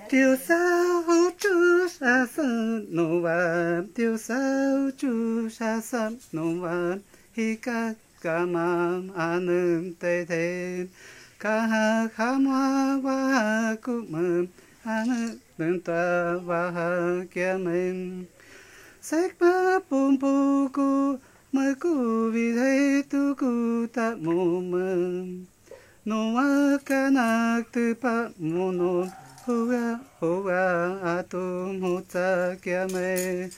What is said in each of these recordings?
Tiêu sao chú sa sơn nô va tiêu sao chú sa sơn nô va hi ca ca ma anum te te ca ha kha ma va cu mơ anum ta va ha kia men sách ma pum pu cu mơ cu vi thế tu cu ta mô mơ no wa kana tu pa mono hoa hoa atum hota kiame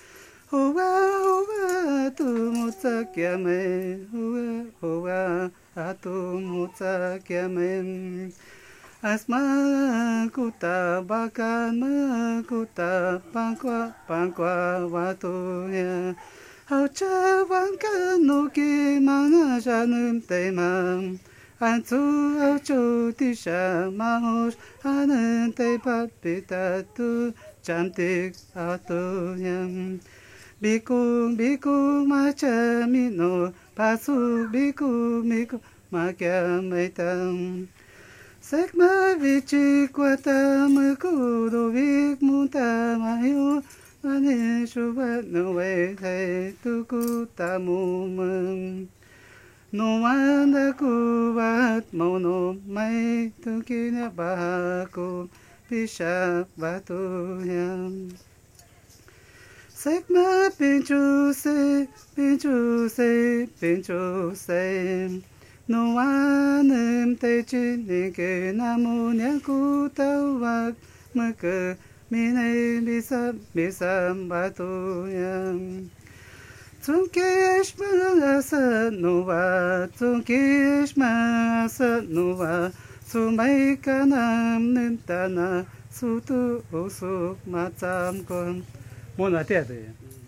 hoa atum hota kiame hoa atum hota kiame asma kuta bakan ma kuta pangkwa watu ya hau cha wang kan no ki mana janum te mam an tu au chu ti sha ma ho an te pa pi ta tu chan ti a tu yam biku ma cha mi no pa su biku mi ku ma kya mai tam sắc ma vi chi qua ta mơ ku do vi mu ta ma yu ma ne shu va no ve thai tu ku ta mu mơ no anda ku vat mo no mai tu ki na ba ku pi sha va tu yam sắc ma pin chu se no anem te chi ni ke namu nya ku tau va mơ cơ mi nei bi sa ba tu yam zum kish ma sa no va zum kish ma sa no va su mai ka nam nen ta na su tu o su ma cham kon mo na te